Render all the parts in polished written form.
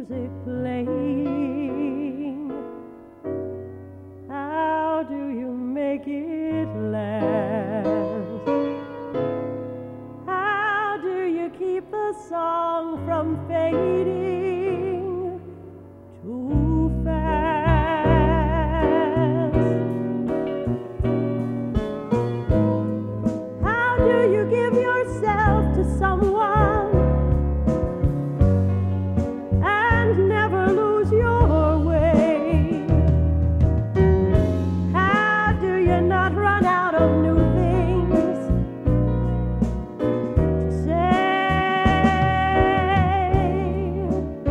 music playing? How do you make it last? How do you keep the song from fading too fast? How do you give yourself to someone and never lose your way? How do you not run out of new things to say?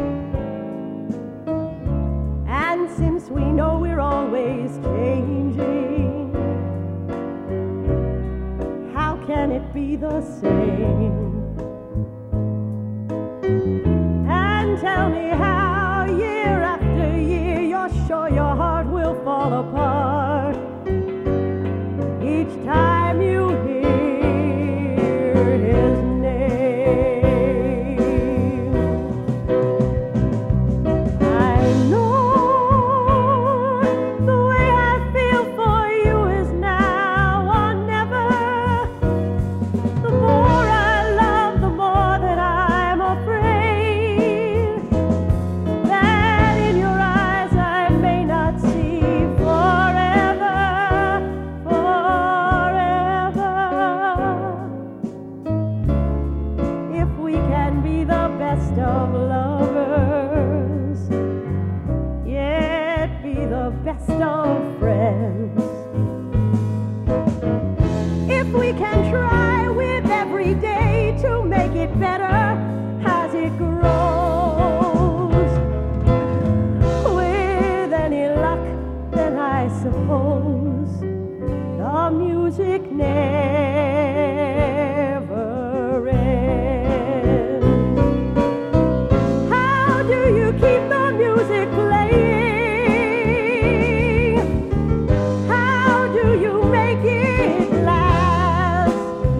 And since we know we're always changing, how can it be the same? And tell me how year after year you're sure your heart will fall apart each time you hear his name. I know the way I feel for you is now or never. The more I love, the more that I'm afraid that in your eyes I may not see forever, forever. If we can be the best of lovers, yet be the best of friends. If we can try with every day to make it better as it grows, with any luck, then I suppose the music never ends. How do you keep the music playing? How do you make it last?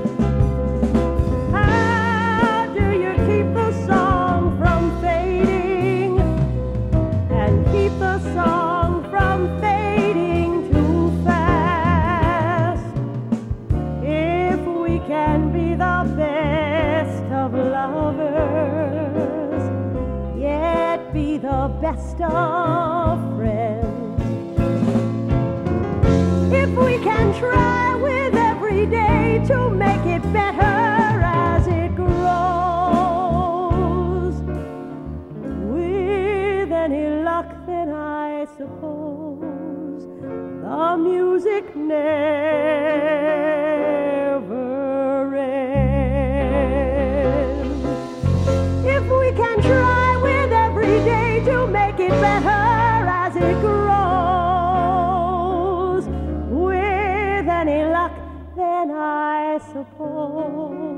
How do you keep the song from fading and keep the song from fading too fast? If we can be the best of lovers, yet be the best of friends. If we can try with every day to make it better as it grows, with any luck, then I suppose the music never ends. If we can try with every day to make it better as it grows, with any luck, then I suppose